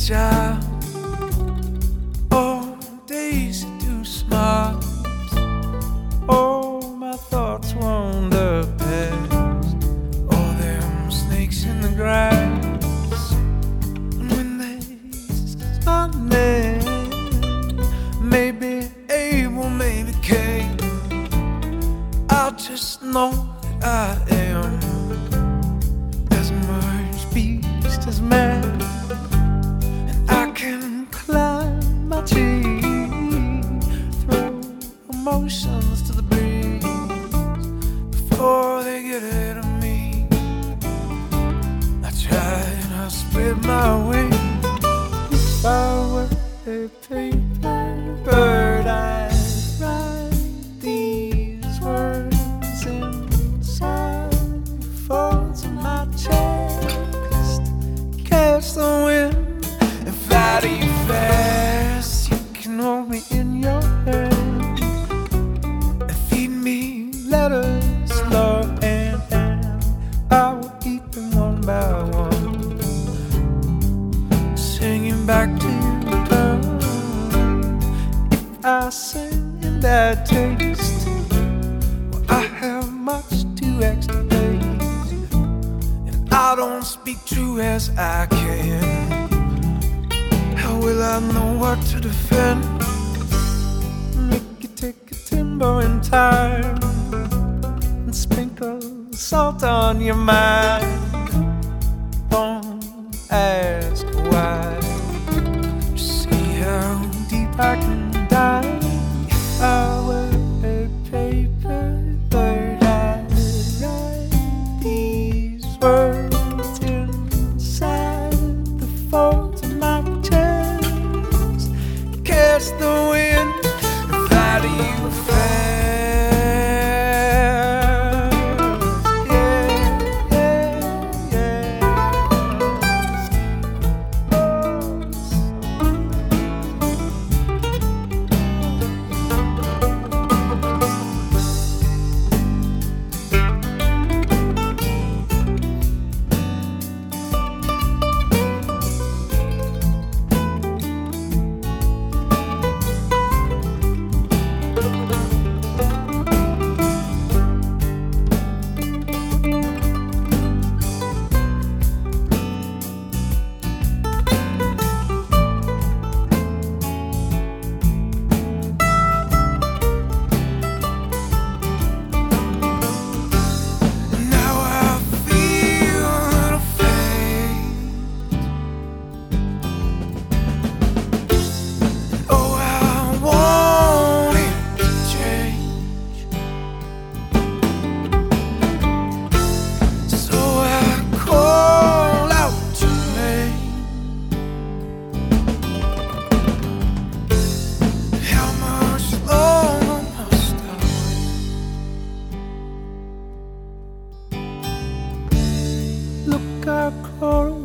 child. Oh, days too smart. Oh, my thoughts wander past all them snakes in the grass. And when they sunlight, maybe Abel, maybe Cain, I just know that I am as much beast as man. And I can climb my tree, throw emotions to the breeze before they get ahead of me. I try and I spread my wings. If I were a paper bird, I'd write these words inside the folds of my chest. Catch the wind and fly to you fast. You can hold me in your hand and feed me letters, love, and I will eat them one by one, singing back to you. If I sing in that taste, well, I have much to extricate, and I don't speak true as I can. How will I know what to defend? Make you take a timber and tire and sprinkle salt on your mind. Don't ask why, just see how deep I can dive. If I were a paper bird, I'd write these words inside the folds of my chest. Catch the wind and fly to you fast. Look, I crawl